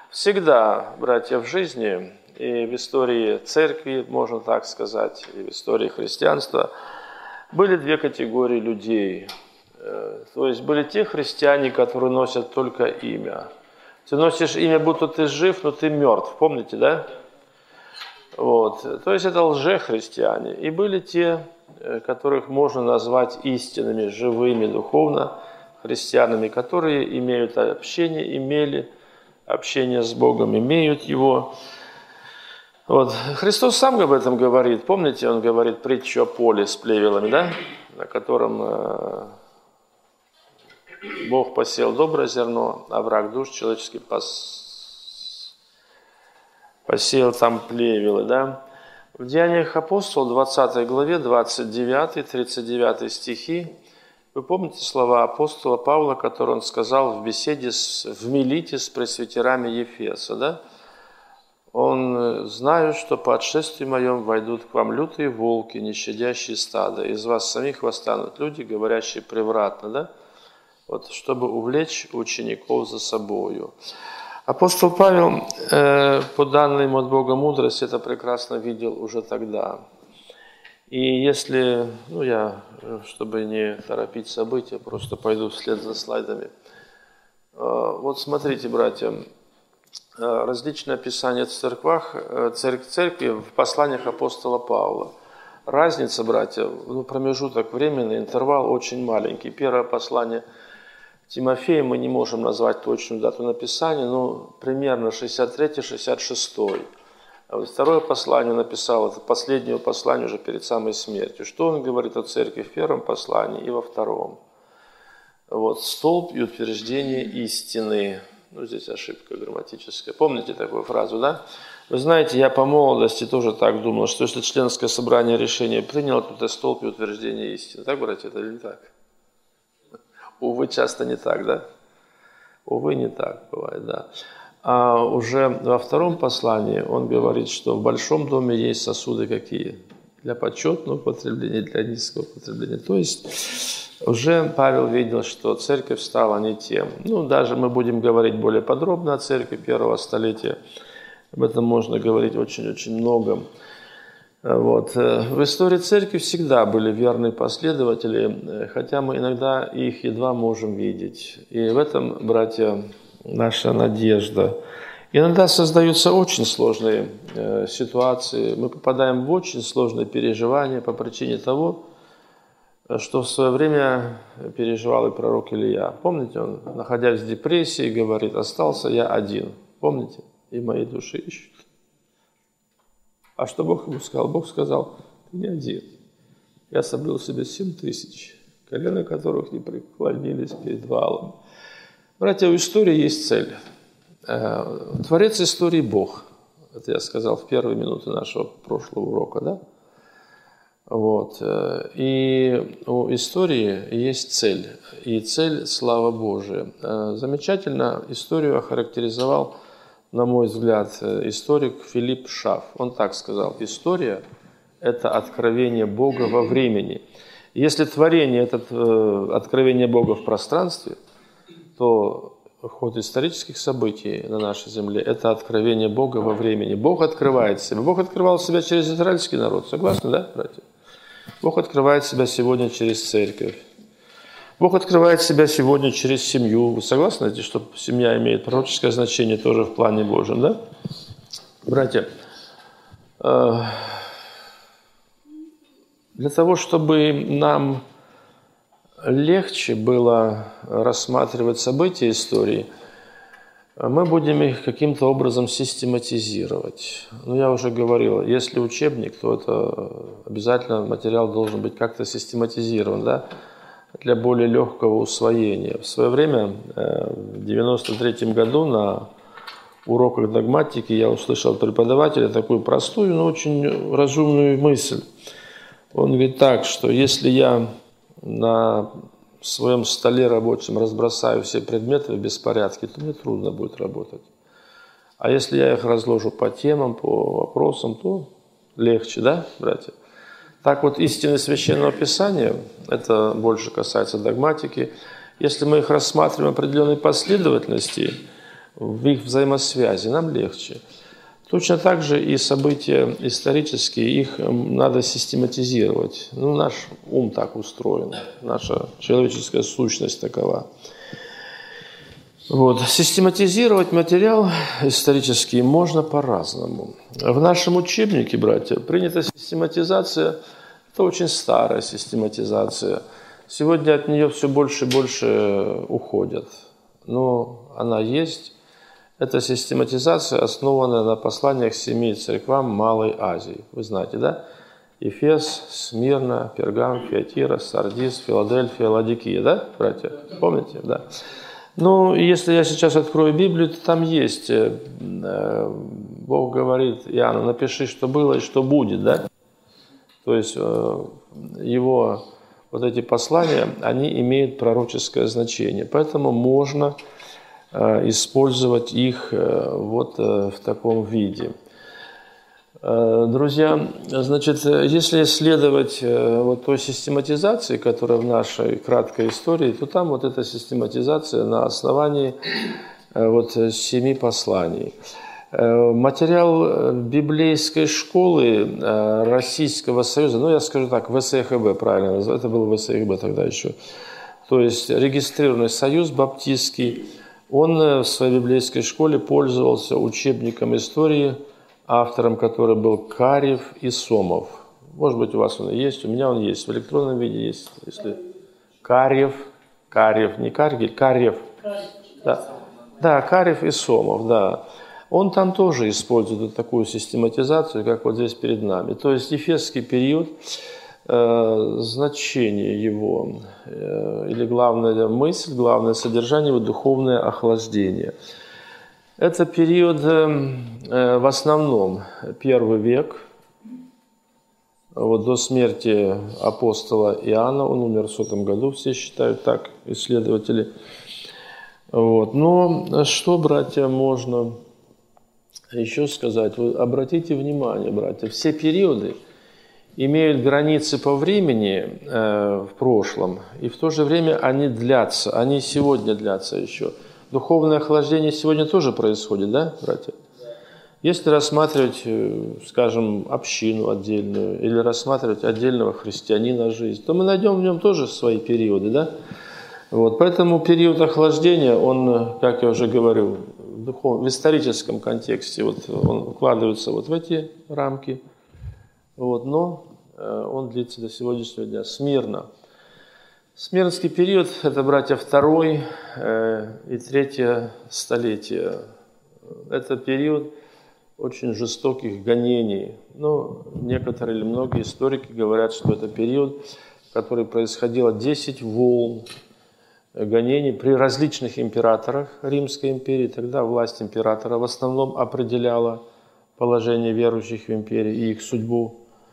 Всегда, братья, в жизни и в истории церкви, можно так сказать, и в истории христианства были две категории людей. То есть были те христиане, которые носят только имя. Ты носишь имя, будто ты жив, но ты мертв. Помните, да? Вот. То есть это лжехристиане. И были те, которых можно назвать истинными, живыми, духовно христианами, которые имеют общение, имели общение с Богом, имеют его. Вот. Христос сам об этом говорит. Помните, Он говорит притчу о поле с плевелами, да? На котором Бог посеял доброе зерно, а враг душ человеческих посеял там плевелы, да? В Деяниях апостолов, 20 главе, 29-39 стихи, вы помните слова апостола Павла, которые он сказал в беседе в Милите с пресвитерами Ефеса, да? Он: «Знаю, что по отшествии моем войдут к вам лютые волки, не щадящие стада. Из вас самих восстанут люди, говорящие превратно», да? Вот, чтобы увлечь учеников за собою. Апостол Павел, по данной ему от Бога мудрости, это прекрасно видел уже тогда. И если, чтобы не торопить события, просто пойду вслед за слайдами. Вот смотрите, братья, различные описания в церквах, церкви в посланиях апостола Павла. Разница, братья, промежуток временный, интервал очень маленький. Первое послание Тимофея мы не можем назвать точную дату написания, но примерно 63-66. А вот второе послание написал, это последнее послание уже перед самой смертью. Что он говорит о церкви в первом послании и во втором? Вот, столб и утверждение истины. Здесь ошибка грамматическая. Помните такую фразу, да? Вы знаете, я по молодости тоже так думал, что если членское собрание решение приняло, то это столб и утверждение истины. Так, братья, это или не так? Увы, часто не так, да? Увы, не так бывает, да. А уже во втором послании он говорит, что в большом доме есть сосуды какие? Для почетного употребления, для низкого употребления. То есть уже Павел видел, что церковь стала не тем. Даже мы будем говорить более подробно о церкви первого столетия. Об этом можно говорить очень-очень много. Вот. В истории церкви всегда были верные последователи, хотя мы иногда их едва можем видеть. И в этом, братья, наша надежда. Иногда создаются очень сложные ситуации, мы попадаем в очень сложные переживания по причине того, что в свое время переживал и пророк Илия. Помните, он, находясь в депрессии, говорит: «Остался я один». Помните? «И моей души ищут». А что Бог ему сказал? Бог сказал: «Ты не один. Я собрал себе 7000, колена которых не преклонились перед валом». Братья, у истории есть цель. Творец истории Бог. Это я сказал в первые минуты нашего прошлого урока, да? Вот. И у истории есть цель. И цель – слава Божия. Замечательно историю охарактеризовал, на мой взгляд, историк Филипп Шафф. Он так сказал: история – это откровение Бога во времени. Если творение – это откровение Бога в пространстве, то ход исторических событий на нашей земле – это откровение Бога во времени. Бог открывает себя. Бог открывал себя через израильский народ. Согласны, да, братья? Бог открывает себя сегодня через церковь. Бог открывает себя сегодня через семью. Вы согласны, что семья имеет пророческое значение тоже в плане Божьем, да? Братья, для того, чтобы нам легче было рассматривать события истории, мы будем их каким-то образом систематизировать. Я уже говорил, если учебник, то это обязательно материал должен быть как-то систематизирован, да, для более легкого усвоения. В свое время, в 1993 году, на уроках догматики я услышал от преподавателя такую простую, но очень разумную мысль. Он говорит так, что если я на своем столе рабочем разбросаю все предметы в беспорядке, то мне трудно будет работать. А если я их разложу по темам, по вопросам, то легче, да, братья? Так вот, истины Священного Писания, это больше касается догматики, если мы их рассматриваем в определенной последовательности, в их взаимосвязи, нам легче. Точно так же и события исторические, их надо систематизировать. Ну, наш ум так устроен, наша человеческая сущность такова. Вот. Систематизировать материал исторический можно по-разному. В нашем учебнике, братья, принята систематизация, это очень старая систематизация. Сегодня от нее все больше и больше уходят. Но она есть. Эта систематизация основана на посланиях 7 церквам Малой Азии. Вы знаете, да? Ефес, Смирна, Пергам, Фиатира, Сардис, Филадельфия, Ладикия, да, братья? Помните? Да. Ну, если я сейчас открою Библию, то там есть, Бог говорит Иоанну, напиши, что было и что будет, да? То есть его вот эти послания, они имеют пророческое значение, поэтому можно использовать их вот в таком виде. Друзья, значит, если исследовать вот той систематизации, которая в нашей краткой истории, то там вот эта систематизация на основании вот 7 посланий. Материал библейской школы Российского Союза, ну я скажу так, ВСХБ правильно называется, это был ВСХБ тогда еще, то есть регистрированный союз баптистский, он в своей библейской школе пользовался учебником истории, автором которой был Карев и Сомов. Может быть, у вас он и есть, у меня он есть, в электронном виде есть. Если Карев, не Каргель, Карев. Да, Карев и Сомов, да. Он там тоже использует вот такую систематизацию, как вот здесь перед нами. То есть ефесский период, значение его, или главная мысль, главное содержание его – духовное охлаждение. Это период в основном 1 век, вот до смерти апостола Иоанна, он умер в 100 году, все считают так, исследователи. Вот. Но что, братья, можно еще сказать? Вы обратите внимание, братья, все периоды имеют границы по времени в прошлом, и в то же время они длятся, они сегодня длятся еще. Духовное охлаждение сегодня тоже происходит, да, братья? Если рассматривать, скажем, общину отдельную или рассматривать отдельного христианина жизнь, то мы найдем в нем тоже свои периоды, да? Вот, поэтому период охлаждения, он, как я уже говорил, в историческом контексте, вот, он укладывается вот в эти рамки, вот, но он длится до сегодняшнего дня. Смирнский период – это, братья, 2 и 3 столетия. Это период очень жестоких гонений. Ну, некоторые или многие историки говорят, что это период, в который происходило 10 волн гонений при различных императорах Римской империи. Тогда власть императора в основном определяла положение верующих в империи и их судьбу.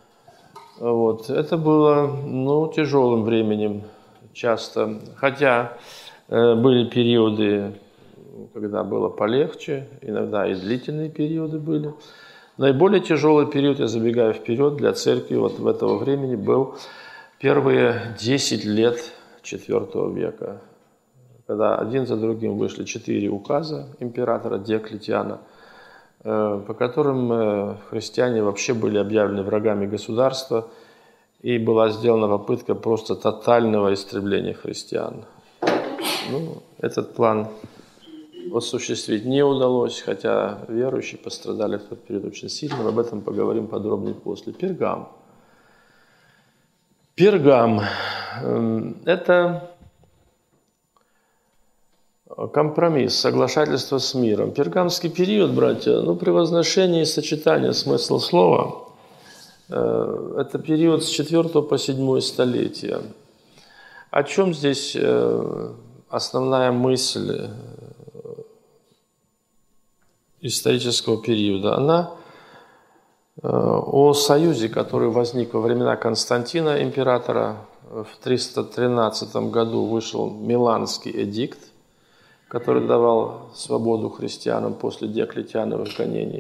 Вот. Это было, ну, тяжелым временем часто, хотя были периоды, когда было полегче, иногда и длительные периоды были. Наиболее тяжелый период, я забегаю вперед, для церкви вот в этого времени был первые 10 лет IV века, когда один за другим вышли 4 указа императора Диоклетиана, по которым христиане вообще были объявлены врагами государства, и была сделана попытка просто тотального истребления христиан. Ну, этот план осуществить не удалось, хотя верующие пострадали в тот период очень сильно. Об этом поговорим подробнее после. Пергам. Пергам – это компромисс, соглашательство с миром. Пергамский период, братья, ну, при возношении и сочетании смысла слова – это период с 4 по 7 столетия. О чем здесь основная мысль исторического периода? Она о союзе, который возник во времена Константина, императора. В 313 году вышел Миланский эдикт, который давал свободу христианам после Диоклетиановых гонений.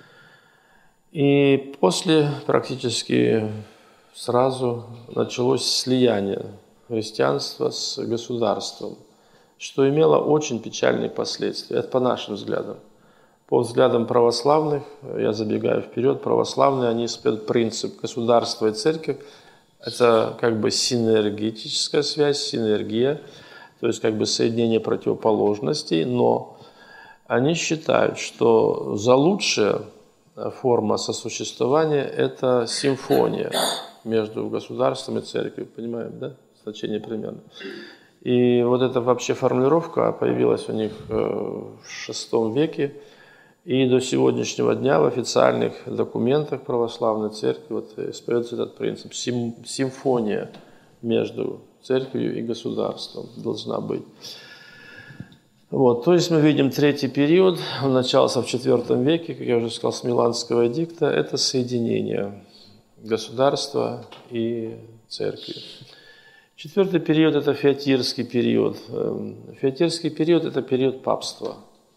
И после практически сразу началось слияние христианства с государством. что имело очень печальные последствия. Это по нашим взглядам. По взглядам православных, я забегаю вперед, православные, они исповедуют принцип государства и церковь. Это как бы синергетическая связь, синергия, то есть как бы соединение противоположностей, но они считают, что за лучшая форма сосуществования – это симфония между государством и церковью. Понимаем, да? Значение примерно. И вот эта вообще формулировка появилась у них в VI веке. И до сегодняшнего дня в официальных документах православной церкви вот исповедуется этот принцип. Симфония между церковью и государством должна быть. Вот, то есть мы видим третий период, он начался в IV веке, как я уже сказал, с Миланского эдикта. Это соединение государства и церкви. Четвертый период – это феотирский период. Феотирский период – это период папства.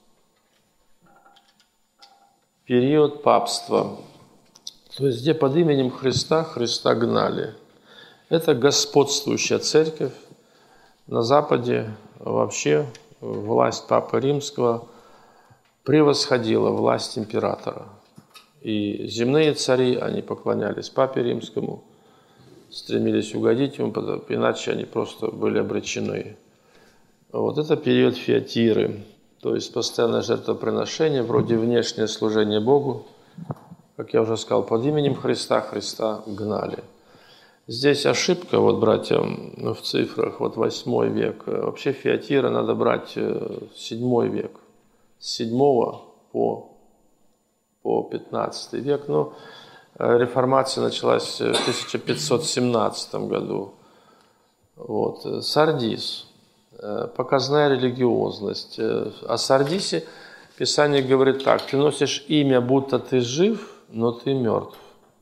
Период папства, то есть где под именем Христа гнали. Это господствующая церковь. На Западе вообще власть Папы Римского превосходила власть императора. И земные цари, они поклонялись Папе Римскому, стремились угодить ему, иначе они просто были обречены. Вот это период феотиры. То есть постоянное жертвоприношение, вроде внешнее служение Богу, как я уже сказал, под именем Христа гнали. Здесь ошибка, вот, братья, в цифрах, вот 8 век. Вообще феотира надо брать 7 век, с 7 по 15 век. Но реформация началась в 1517 году. Вот. Сардис. Показная религиозность. О Сардисе Писание говорит так: ты носишь имя, будто ты жив, но ты мертв.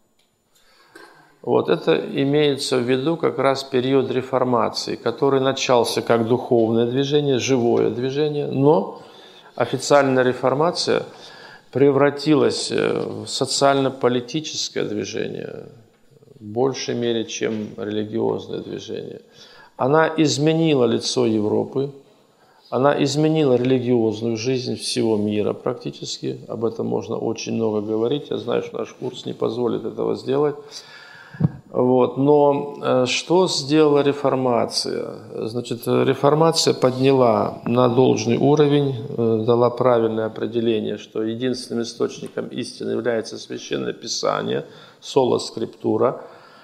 Вот это имеется в виду как раз период реформации, который начался как духовное движение, живое движение, но официальная реформация превратилась в социально-политическое движение в большей мере, чем религиозное движение. Она изменила лицо Европы, она изменила религиозную жизнь всего мира практически. Об этом можно очень много говорить. Я знаю, что наш курс не позволит этого сделать. Вот. Но что сделала реформация? Значит, реформация подняла на должный уровень, дала правильное определение, что единственным источником истины является Священное Писание, сола скриптура,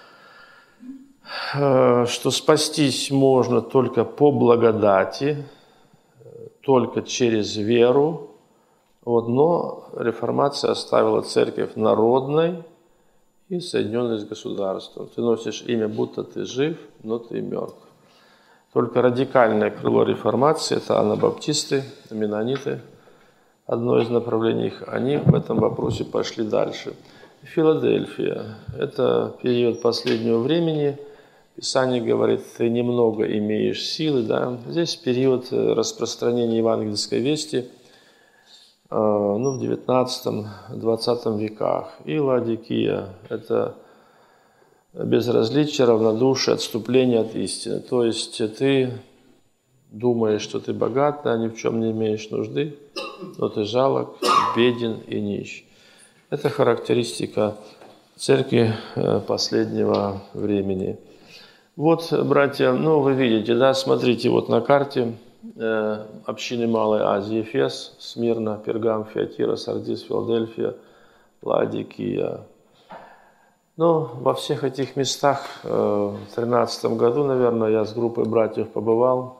что спастись можно только по благодати, только через веру. Вот, но реформация оставила церковь народной и соединенной с государством. Ты носишь имя, будто ты жив, но ты мертв. Только радикальное крыло реформации – это анабаптисты, меннониты. Одно из направлений их, они в этом вопросе пошли дальше. Филадельфия – это период последнего времени. Писание говорит, ты немного имеешь силы. Да? Здесь период распространения евангельской вести в 19-20 веках. И Ладикия – это безразличие, равнодушие, отступление от истины. То есть ты думаешь, что ты богат, да, ни в чем не имеешь нужды, но ты жалок, беден и нищ. Это характеристика церкви последнего времени. Вот, братья, вы видите, да, смотрите, вот на карте общины Малой Азии: Эфес, Смирна, Пергам, Фиатира, Сардис, Филадельфия, Ладикия. Во всех этих местах в 2013 году, наверное, я с группой братьев побывал.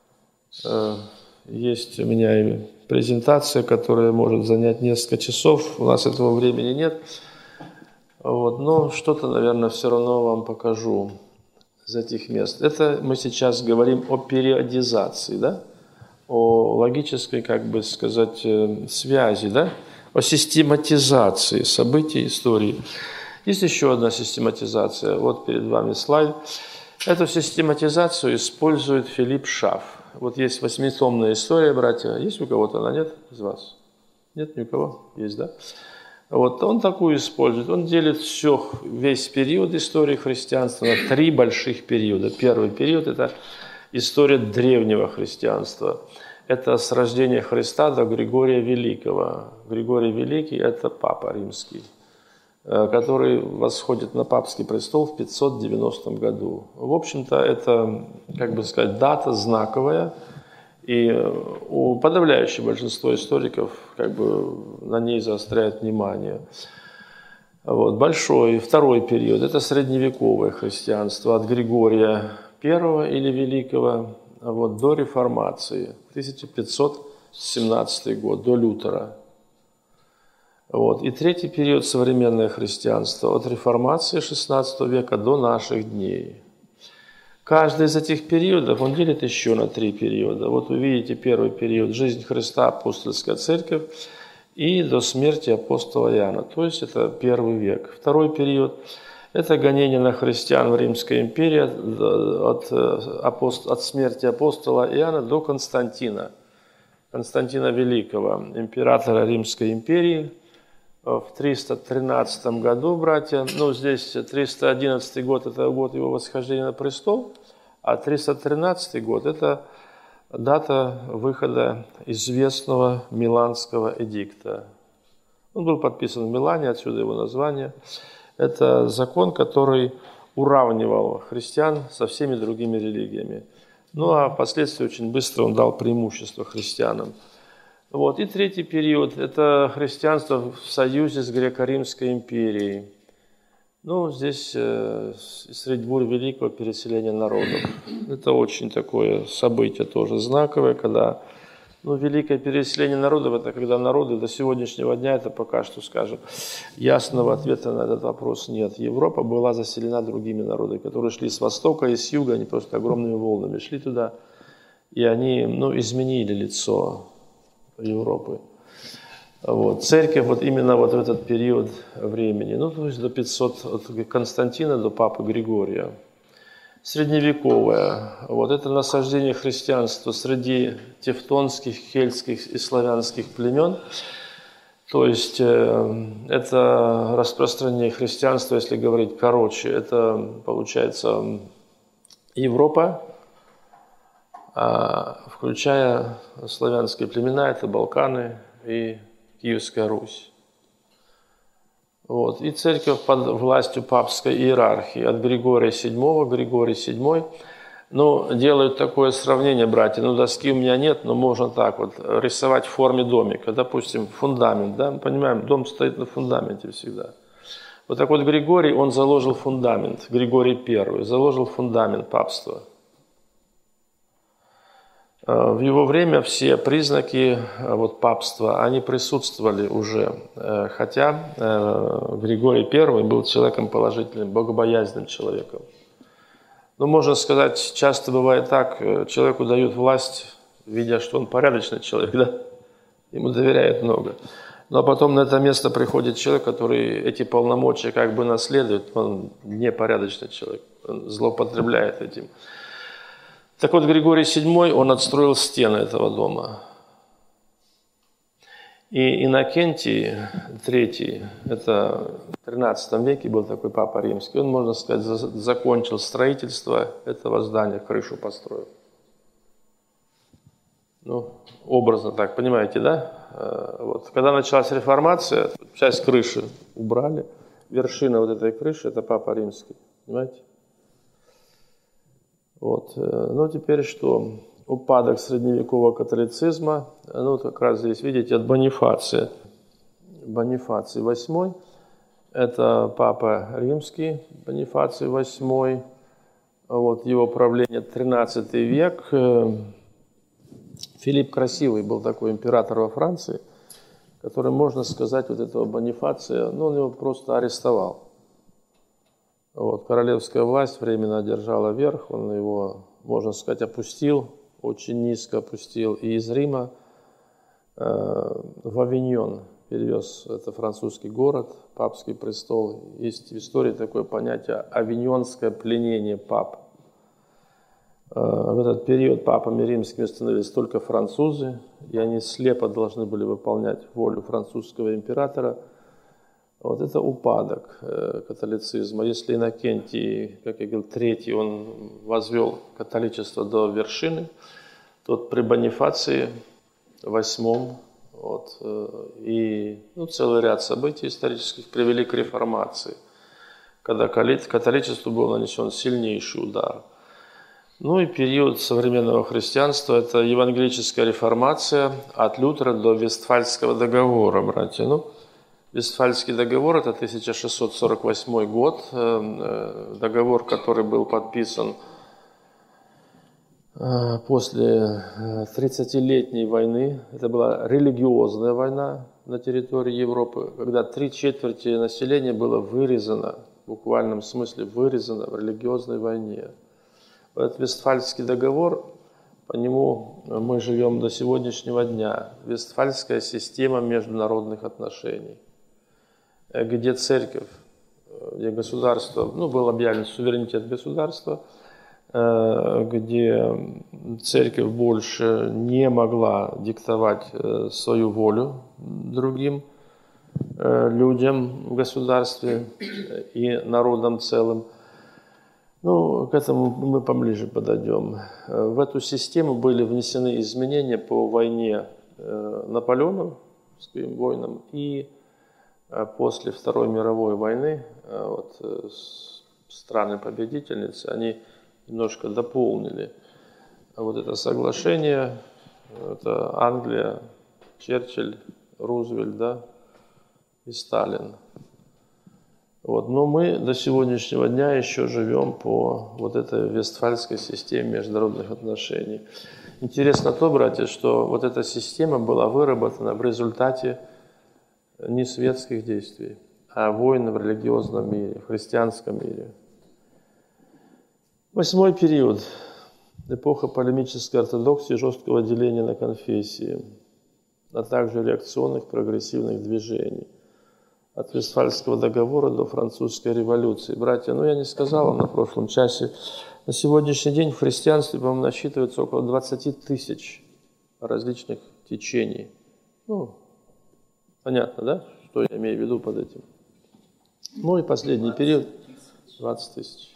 Есть у меня и презентация, которая может занять несколько часов. У нас этого времени нет. Вот, но что-то, наверное, все равно вам покажу из этих мест. Это мы сейчас говорим о периодизации, да? О логической, как бы сказать, связи, да? О систематизации событий истории. Есть еще одна систематизация. Вот перед вами слайд. Эту систематизацию использует Филипп Шаф. Вот есть 8-томная история, братья. Есть у кого-то она, нет из вас? Нет ни у кого? Есть, да? Вот он такую использует. Он делит весь период истории христианства на 3 больших периода. Первый период – это история древнего христианства. Это с рождения Христа до Григория Великого. Григорий Великий – это папа римский, который восходит на папский престол в 590 году. В общем-то, это, как бы сказать, дата знаковая, и у подавляющего большинства историков как бы на ней заостряют внимание. Вот. Большой второй период – это средневековое христианство от Григория I или Великого вот, до Реформации, 1517 год, до Лютера. Вот. И третий период – современное христианство от Реформации XVI века до наших дней. Каждый из этих периодов он делит еще на 3 периода. Вот вы видите первый период – жизнь Христа, апостольская церковь, и до смерти апостола Иоанна, то есть это первый век. Второй период – это гонение на христиан в Римской империи от смерти апостола Иоанна до Константина Великого, императора Римской империи, в 313 году, братья. Ну, здесь 311 год – это год его восхождения на престол, а 313 год – это дата выхода известного Миланского эдикта. Он был подписан в Милане, отсюда его название. Это закон, который уравнивал христиан со всеми другими религиями. Ну, а впоследствии очень быстро он дал преимущество христианам. Вот. И третий период – это христианство в союзе с Греко-Римской империей. Ну, здесь средь бурь великого переселения народов. Это очень такое событие тоже знаковое, когда великое переселение народов – это когда народы до сегодняшнего дня, это пока что, скажем, ясного ответа на этот вопрос нет. Европа была заселена другими народами, которые шли с востока и с юга, они просто огромными волнами шли туда, и они изменили лицо Европы. Вот. Церковь вот именно вот в этот период времени, то есть до 500, от Константина до папы Григория. Средневековое, вот это насаждение христианства среди тевтонских, кельтских и славянских племен, то есть это распространение христианства, если говорить короче, это получается Европа, включая славянские племена, это Балканы и Киевская Русь. Вот. И церковь под властью папской иерархии от Григория VII, Григорий VII. Делают такое сравнение, братья. Доски у меня нет, но можно так вот рисовать в форме домика. Допустим, фундамент, да, мы понимаем, дом стоит на фундаменте всегда. Вот так вот Григорий, он заложил фундамент, Григорий I, заложил фундамент папства. В его время все признаки папства, они присутствовали уже, хотя Григорий I был человеком положительным, богобоязненным человеком. Можно сказать, часто бывает так, человеку дают власть, видя, что он порядочный человек, да? Ему доверяют много. Но потом на это место приходит человек, который эти полномочия как бы наследует, он непорядочный человек, он злоупотребляет этим. Так вот, Григорий VII, он отстроил стены этого дома. И Иннокентий III, это в XIII веке был такой папа римский, он, можно сказать, закончил строительство этого здания, крышу построил. Образно так, понимаете, да? Вот. Когда началась реформация, часть крыши убрали, вершина вот этой крыши – это папа римский, понимаете? Вот. Теперь что? Упадок средневекового католицизма. Как раз здесь, видите, от Бонифация. Бонифаций VIII. Это папа римский, Бонифаций VIII. Вот его правление 13 век. Филипп Красивый был такой император во Франции, который, можно сказать, вот этого Бонифация, он его просто арестовал. Вот, королевская власть временно одержала верх, он его, можно сказать, опустил, очень низко опустил. И из Рима в Авиньон перевез, это французский город, папский престол. Есть в истории такое понятие авиньонское пленение пап. В этот период папами римскими становились только французы, и они слепо должны были выполнять волю французского императора. Вот это упадок католицизма. Если Иннокентий, как я говорил, III, он возвел католичество до вершины, то при Бонифации VIII и целый ряд событий исторических привели к реформации, когда католичеству был нанесен сильнейший удар. Ну и период современного христианства – это евангелическая реформация от Лютера до Вестфальского договора, братья. Вестфальский договор – это 1648 год, договор, который был подписан после 30-летней войны. Это была религиозная война на территории Европы, когда 3/4 населения было вырезано, в буквальном смысле вырезано в религиозной войне. Этот Вестфальский договор, по нему мы живем до сегодняшнего дня. Вестфальская система международных отношений, где церковь, где государство, был объявлен суверенитет государства, где церковь больше не могла диктовать свою волю другим людям в государстве и народам целым. К этому мы поближе подойдем. В эту систему были внесены изменения по войне наполеоновским войнам и после Второй мировой войны страны-победительницы, они немножко дополнили это соглашение. Это Англия, Черчилль, Рузвельт, и Сталин. Но мы до сегодняшнего дня еще живем по этой Вестфальской системе международных отношений. Интересно то, братья, что эта система была выработана в результате не светских действий, а войн в религиозном мире, в христианском мире. 8-й период. Эпоха полемической ортодоксии, жесткого деления на конфессии, а также реакционных прогрессивных движений. От Вестфальского договора до Французской революции. Братья, я не сказал вам на прошлом часе, на сегодняшний день в христианстве, по-моему, насчитывается около 20 тысяч различных течений. Понятно, да, что я имею в виду под этим? И последний период – 20 тысяч.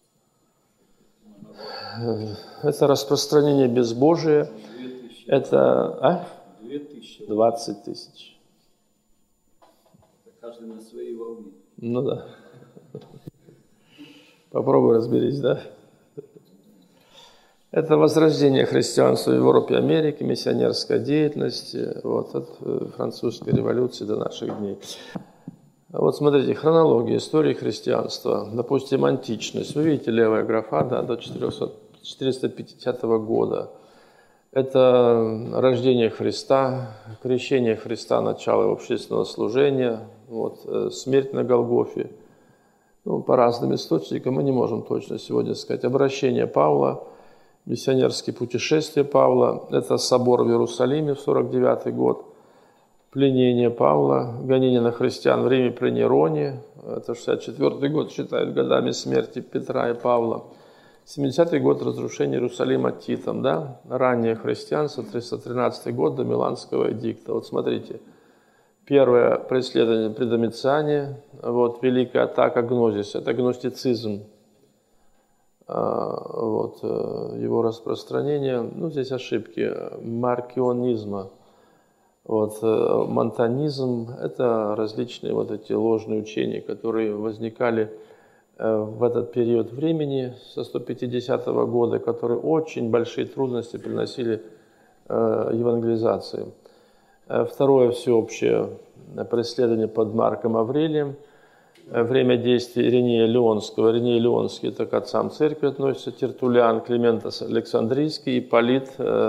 Это распространение безбожия. Это 20 тысяч. Каждый на своей волне. Да. Попробуй разберись, да? Это возрождение христианства в Европе и Америке, миссионерская деятельность, от французской революции до наших дней. Смотрите, хронология истории христианства. Допустим, античность. Вы видите, левая графа, до 450 года. Это рождение Христа, крещение Христа, начало его общественного служения, смерть на Голгофе. По разным источникам мы не можем точно сегодня сказать. Обращение Павла, миссионерские путешествия Павла, это собор в Иерусалиме в 49 год, пленение Павла, гонение на христиан в Риме при Нероне, это 64 год считают годами смерти Петра и Павла. 70-й год разрушения Иерусалима Титом, раннее христианство, 313 год до Миланского эдикта. Смотрите, первое преследование при Домициане, великая атака гнозиса, это гностицизм, его распространение, здесь ошибки, маркионизма, монтанизм, это различные эти ложные учения, которые возникали в этот период времени со 150 года, которые очень большие трудности приносили евангелизации. Второе всеобщее преследование под Марком Аврелием. Время действия Иринея Леонского. Ириней Леонский – это к отцам церкви относится. Тертуллиан, Климент Александрийский, Ипполит.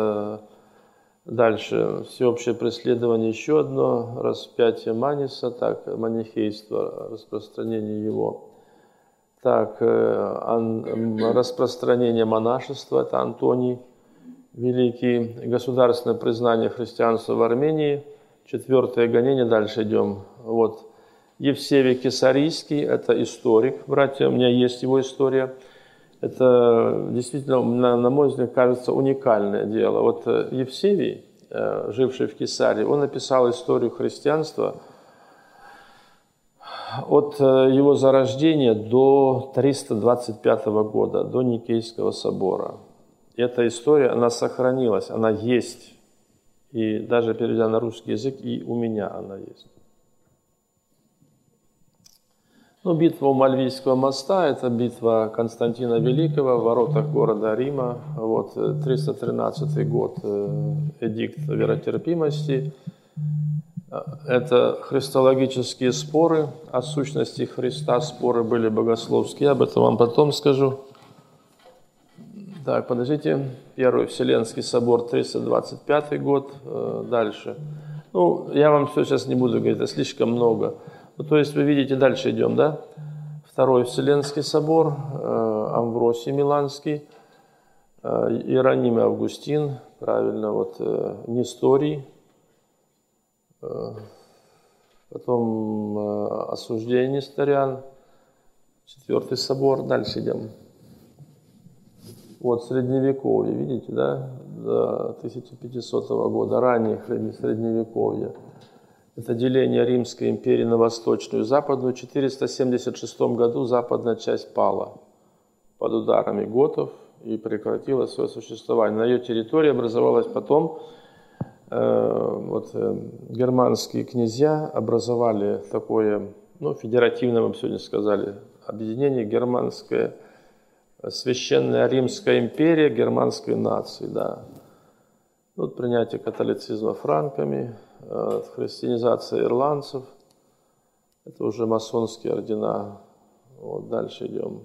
Дальше всеобщее преследование, еще одно. Распятие Маниса, манихейство, распространение его. Распространение монашества – это Антоний Великий. Государственное признание христианства в Армении. 4-е гонение, дальше идем. Евсевий Кесарийский – это историк, братья, у меня есть его история. Это действительно, на мой взгляд, кажется, уникальное дело. Евсевий, живший в Кесарии, он написал историю христианства от его зарождения до 325 года, до Никейского собора. Эта история, она сохранилась, она есть. И даже переведя на русский язык, и у меня она есть. Ну, битва у Мальвийского моста – это битва Константина Великого в воротах города Рима. Вот, 313 год, эдикт веротерпимости. Это христологические споры о сущности Христа. Споры были богословские, об этом вам потом скажу. Так, подождите. Первый Вселенский собор, 325 год. Дальше. Ну, я вам все сейчас не буду говорить, это слишком много. Ну, то есть вы видите, дальше идем, да? Второй Вселенский собор, Амвросий Миланский, Иероним Августин, правильно, вот Несторий, потом осуждение Несториан, Четвертый собор, дальше идем. Вот Средневековье, видите, да? До 1500 года, раннее Средневековье. Это деление Римской империи на восточную и западную. В 476 году западная часть пала под ударами готов и прекратила свое существование. На ее территории образовалась потом, германские князья образовали такое, федеративное, мы сегодня сказали, объединение германское, Священная Римская империя германской нации, да. Вот принятие католицизма франками, христианизация ирландцев, это уже масонские ордена. Вот дальше идем.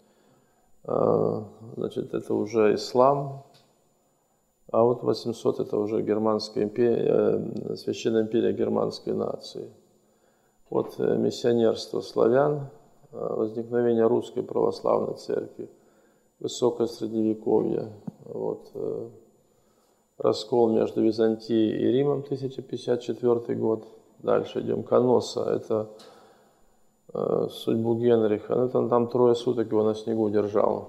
Значит, это уже ислам, а вот 800 это уже германская империя, Священная империя германской нации. Вот миссионерство славян, возникновение русской православной церкви, высокое средневековье, вот, раскол между Византией и Римом, 1054 год. Дальше идем. Коноса, это судьбу Генриха. Ну, там 3 суток его на снегу держал.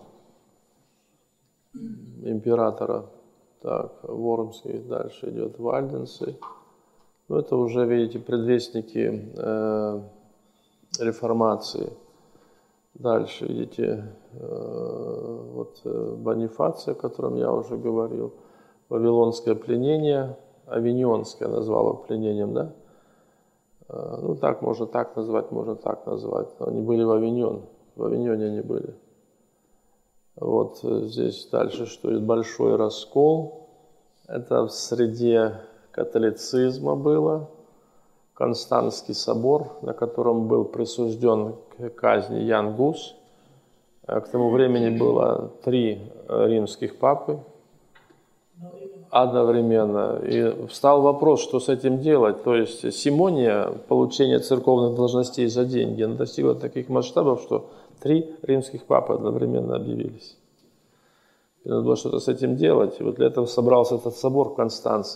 Императора. Так, Вормский. Дальше идет Вальденсы. Ну, это уже, видите, предвестники реформации. Дальше, видите, Бонифация, о котором я уже говорил. Вавилонское пленение, авиньонское назвало пленением, да? Ну, так можно так назвать, можно так назвать. Но они были в Авиньоне они были. Вот здесь дальше, что есть большой раскол. Это в среде католицизма было. Константский собор, на котором был присужден к казни Ян Гус. К тому времени было 3 римских папы одновременно. И встал вопрос, что с этим делать. То есть симония, получение церковных должностей за деньги, она достигла таких масштабов, что 3 римских папы одновременно объявились. И надо было что-то с этим делать. И вот для этого собрался этот собор в Констанце.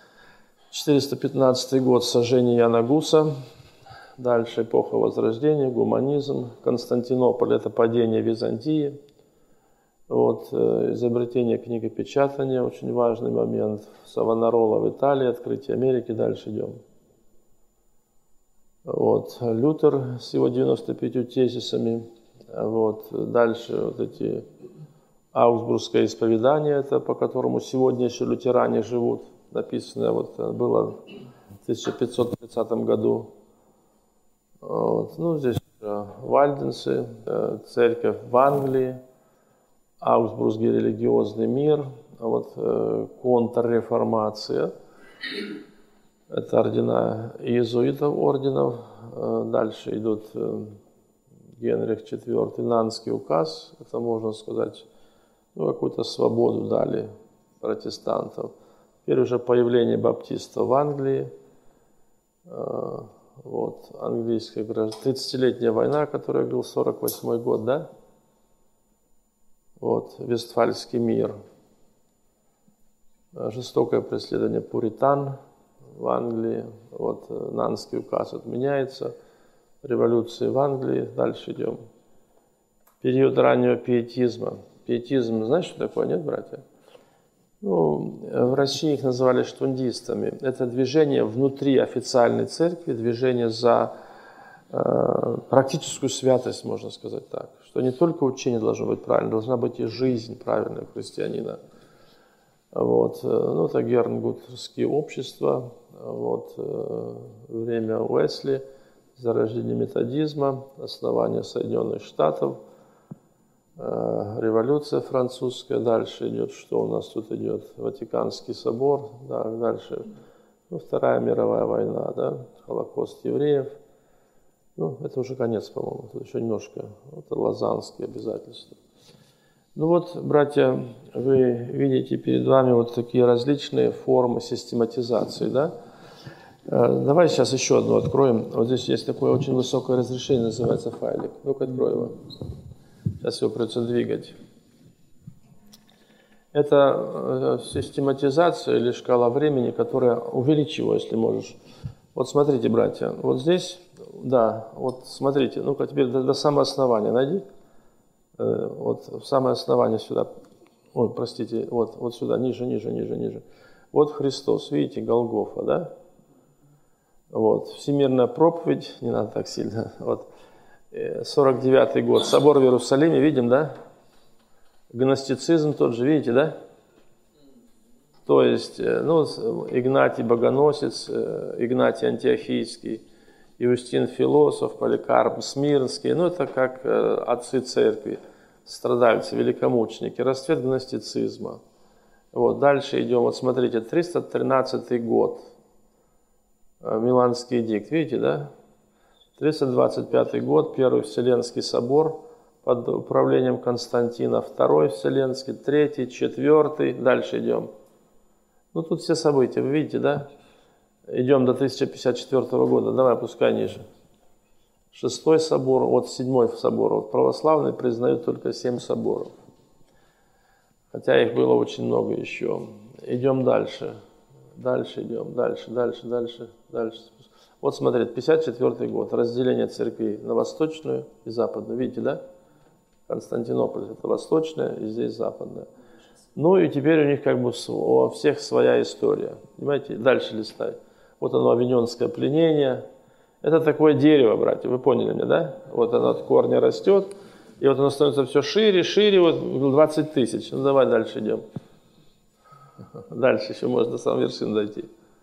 415 год, сожжение Яна Гуса. Дальше эпоха Возрождения, гуманизм. Константинополь – это падение Византии. Вот, изобретение книгопечатания, очень важный момент. Савонарола в Италии, открытие Америки. Дальше идем. Вот, Лютер с его 95 тезисами. Вот, дальше вот эти Аугсбургское исповедание, это по которому сегодня еще лютеране живут. Написано было в 1530 году. Вот, ну, здесь Вальденсы, церковь в Англии, Аугсбургский религиозный мир, вот, контрреформация, это ордена иезуитов орденов. Дальше идут Генрих IV, Нанский указ, это, можно сказать, какую-то свободу дали протестантам. Теперь уже появление баптистов в Англии, вот, английская 30-летняя война, которая был 48 год, да? Вот, Вестфальский мир, жестокое преследование пуритан в Англии, вот, Нанский указ отменяется, революции в Англии, дальше идем. Период раннего пиетизма. Пиетизм, знаете, что такое, нет, братья? Ну, в России их называли штундистами. Это движение внутри официальной церкви, движение за практическую святость, можно сказать так, что не только учение должно быть правильным, должна быть и жизнь правильная у христианина. Вот. Ну, это гернгутские общества, вот. Время Уэсли, зарождение методизма, основание Соединенных Штатов, революция французская, дальше идет, что у нас тут идет, Ватиканский собор, да, дальше, ну, Вторая мировая война, да, Холокост евреев, ну, это уже конец, по-моему, тут еще немножко, это Лозаннские обязательства. Ну вот, братья, вы видите перед вами вот такие различные формы систематизации, да? Давай сейчас еще одну откроем. Вот здесь есть такое очень высокое разрешение, называется файлик. Ну-ка, открой его. Сейчас его придется двигать. Это систематизация или шкала времени, которая... Увеличь его, если можешь. Вот смотрите, братья, вот здесь, да, вот смотрите, ну-ка теперь до самого основания найди. Вот в самое основание сюда, ой, простите, вот сюда, ниже. Вот Христос, видите, Голгофа, да? Вот, всемирная проповедь, не надо так сильно, вот, 49-й год, собор в Иерусалиме, видим, да? Гностицизм тот же, видите, да? То есть, ну, Игнатий Богоносец, Игнатий Антиохийский, Иустин Философ, Поликарп Смирнский, ну это как отцы церкви, страдальцы, великомученики, расцвет гностицизма. Вот, дальше идем, вот смотрите, 313 год, Миланский эдикт, видите, да? 325 год, Первый Вселенский собор под управлением Константина, Второй Вселенский, Третий, Четвертый, дальше идем. Ну тут все события, вы видите, да? Идем до 1054 года, давай опускай ниже. Шестой собор, вот седьмой собор. Вот православные признают только 7 соборов. Хотя их было очень много еще. Идем дальше. Дальше идем, дальше. Вот смотрите, 54 год. Разделение церквей на восточную и западную. Видите, да? Константинополь – это восточная, и здесь западная. Ну и теперь у них как бы у всех своя история. Понимаете? Дальше листай. Вот оно, авиньонское пленение. Это такое дерево, братья, вы поняли меня, да? Вот оно от корня растет, и вот оно становится все шире, вот 20 тысяч. Ну давай дальше идем. Дальше еще можно до самой вершины дойти.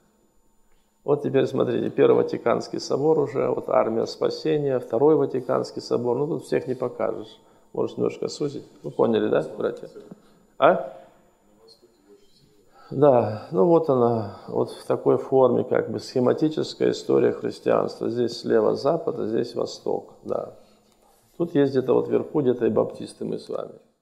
Вот теперь смотрите, Первый Ватиканский собор уже, вот армия спасения, Второй Ватиканский собор. Ну тут всех не покажешь. Можешь немножко сузить. Вы поняли, да, братья? А? Да, ну вот она, вот в такой форме, как бы схематическая история христианства. Здесь слева запад, а здесь восток, да. Тут есть где-то вот вверху, где-то и баптисты мы с вами.